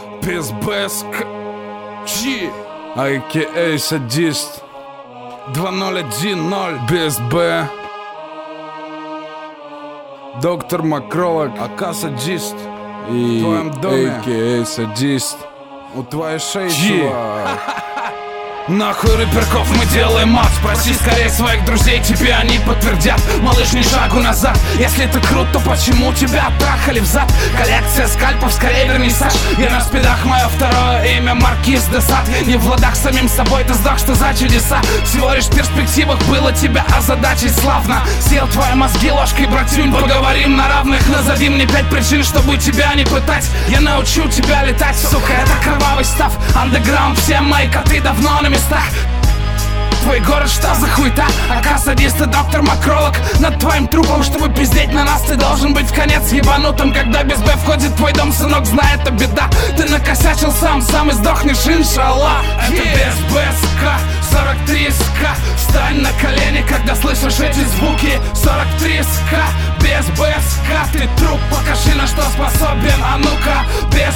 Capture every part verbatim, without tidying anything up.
без БСК Чи, а.к.а. садист. Два ноль один ноль без Б. Доктор Макролог, АК садист. И в твоем доме, а.к.а. садист. у твоей шеи, чувак. Нахуй рэперков мы делаем мат. Спроси скорее своих друзей, тебе они подтвердят. Малыш, ни шагу назад. Если ты крут, то почему тебя трахали взад? Коллекция скальпов, скорее вернисаж. Я на спидах, мое второе имя Маркиз де Сад. Не в ладах с самим собой, ты знал, что за чудеса. Всего лишь в перспективах было тебя озадачить славно. Съел твои мозги ложкой, братюнь, поговорим на равных. Назови мне пять причин, чтобы тебя не пытать. Я научу тебя летать, сука, это кровавый став. Андеграунд, все мои коты давно на местах. Твой город, что за хуйта? АК садист и доктор Макролог. Над твоим трупом, чтобы пиздеть на нас, ты должен быть в конец ебанутым. Когда без Б входит в твой дом, сынок, знай, это беда. Ты накосячил сам, сам и сдохнешь, иншаллах. Это без БСК, сорок три СК. Встань на колени, когда слышишь эти звуки. сорок три СК, без БСК. Ты труп, покажи, на что способен, а ну-ка. Без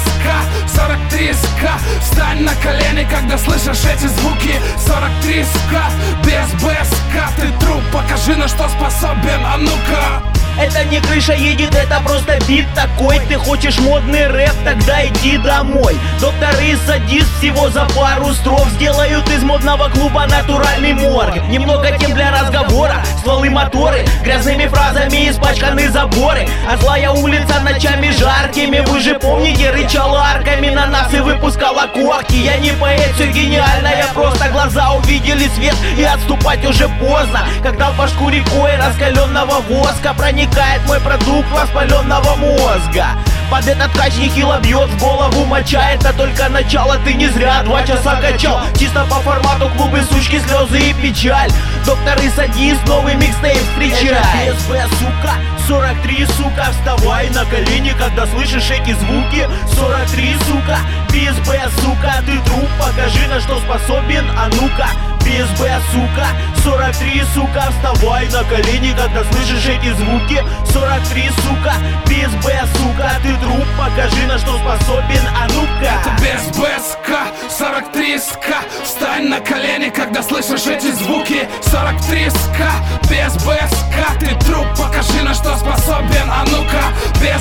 БСК, сорок три СК. Встань на колени, когда слышишь эти звуки. сорок три СК, без БСК. Ты труп, покажи, на что способен, а ну-ка. Это не крыша едет, это просто бит такой. Ты хочешь модный рэп, тогда иди домой. Доктор и садист всего за пару строф сделают из модного клуба натуральный морг. Немного тем для разговора, стволы, моторы, грязными фразами испачканы заборы. А злая улица ночами жаркими, вы же помните, рычала арками на нас и выпускала корки. Я не поэт, все гениально, я просто глаза увидели свет, и отступать уже поздно. Когда в башку рекой раскаленного воска проникает мой продукт воспаленного мозга. Под этот кач нехило бьет в голову моча. Это только начало, ты не зря два часа качал. Чисто по формату клубы, сучки, слезы и печаль. Доктор и садист, новый микстейп встречай. Это БСБ, сука, сорок три, сука. Вставай на колени, когда слышишь эти звуки. сорок три, сука, БСБ, сука. Ты труп, покажи, на что способен, а ну-ка. БСБ, сука, сорок три, сука. Вставай на колени, когда слышишь эти звуки. сорок три, сука, БСБ, сука. Ты труп, покажи, на что способен, а ну-ка. Это без БСК, сорок три СК. Встань на колени, когда слышишь эти звуки. сорок три СК, без БСК. Ты труп, покажи, на что способен, а ну-ка. Без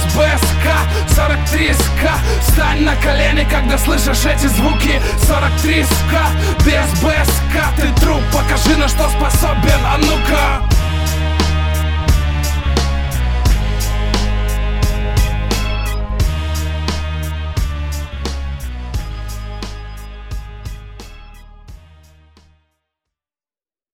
БСК, сорок три СК. Встань на колени, когда слышишь эти звуки. сорок три СК, без БСК. Ты труп, покажи, на что способен, а ну-ка.